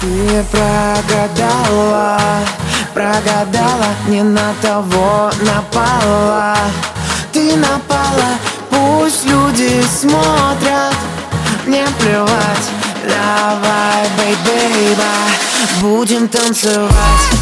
Ты прогадала, прогадала, не на того напала. Ты напала, пусть люди смотрят, мне плевать. Давай, бейбейба, будем танцевать.